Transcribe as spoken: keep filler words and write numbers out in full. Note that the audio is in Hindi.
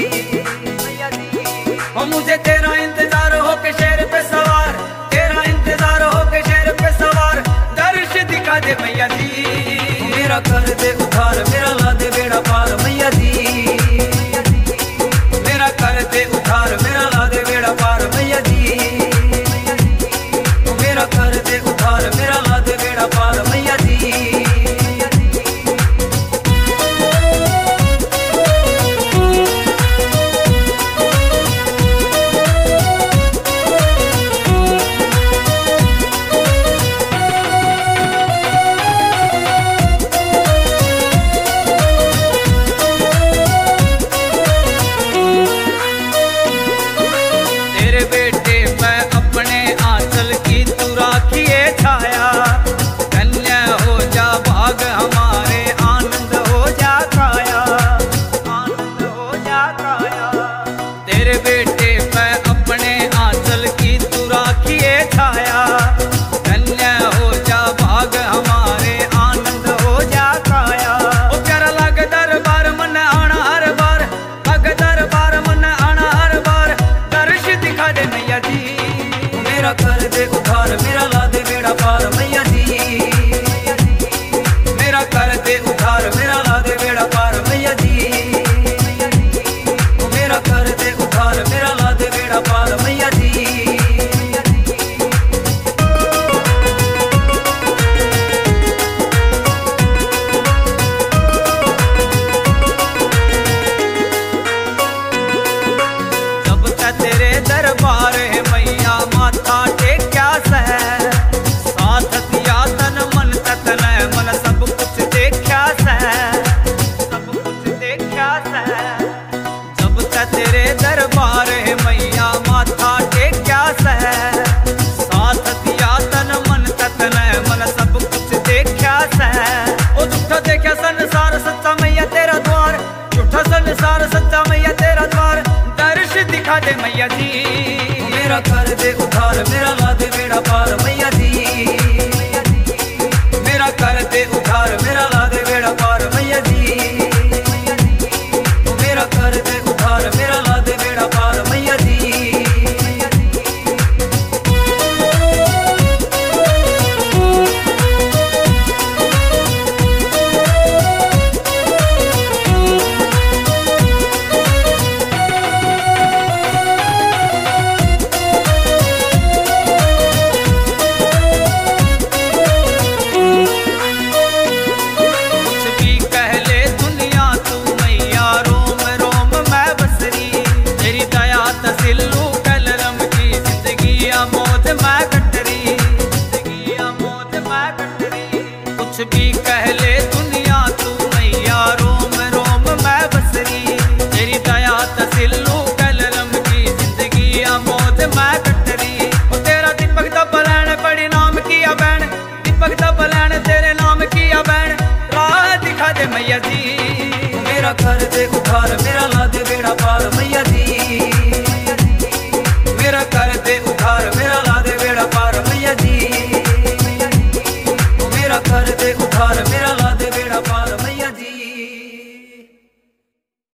हो मुझे तेरा इंतजार हो के शेर पे सवार, तेरा इंतजार हो के शेर पे सवार, दर्श दिखा दे मैया जी। मेरा कर दे उधार, मेरा ला दे बेड़ा पार मैया जी। मेरा कर दे उधार, मेरा ला दे बेड़ा पार मैया जी। मेरा कर दे उधार, मेरा ला दे बेड़ा पार मैया जी। तेरे बेटे मैं अपने आंचल की तू राखिए छाया, धन्य हो जा भाग हमारे, आनंद हो जा काया, आनंद हो जा काया। तेरे बेटे मैं अपने आंचल की तू राखिए छाया, धन्य हो जा भाग हमारे, आनंद हो जा काया। ओ प्यारा लग दरबार मन आना हर बार, लग दरबार मन आना हर बार, दर्श दिखा दे मैया जी। मेरा कर दे उधार, मेरा ला दे बेड़ा पार मैया जी। मेरा कर दे उधार, मेरा ला दे बेड़ा पार मैया जी। मेरा कर दे उधार, मेरा ला दे बेड़ा पार मैया जी। जब तक तेरे दरबार है मैया माथा टेक्या सह, साथ दिया तन मन तन मन सब कुछ देखा सह, सब कुछ देखा सह। जब तक तेरे दरबार है मैया माथा टेक्या सह, साथ दिया तन मन तन मन सब कुछ देखा सह। ओ झूठा देखा संसार सच्चा मैया तेरा द्वार, झूठा संसार सच्चा मैया तेरा द्वार, दर्श दिखा दे मैया जी। मेरा कर दे उधार, मेरा ला दे बेड़ा पार मैया जी। मेरा कर दे उधार, मेरा ला दे बेड़ा पार मैया जी। मेरा कर दे उधार, मेरा ला दे बेड़ा पार मैया जी। सिल्लू कलरम की जिंदगी मौज मैं कटरी, जिंदगी मौज मैं कटरी। कुछ भी कह ले दुनिया तू मैया, रोम रोम मैं बसरी, तेरी दया सिल्लू कलरम की जिंदगी मौज मैं कटरी। ओ तेरा दीपक दा बलैन बड़ी नाम किया बैन, दीपक दा बलैन तेरे नाम किया बैन, राह दिखा दे मैया जी। मेरा कर दे उधार, मेरा ला दे